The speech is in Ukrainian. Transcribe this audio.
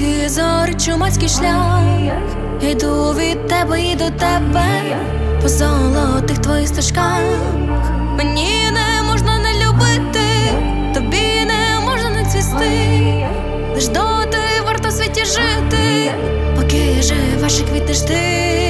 Поки зорить чумацький шлях, я йду від тебе і до тебе, по золотих твоїх стежках. Мені не можна не любити, тобі не можна не цвісти. Лиш доти варто в світі жити, поки живеш і квітнеш ти.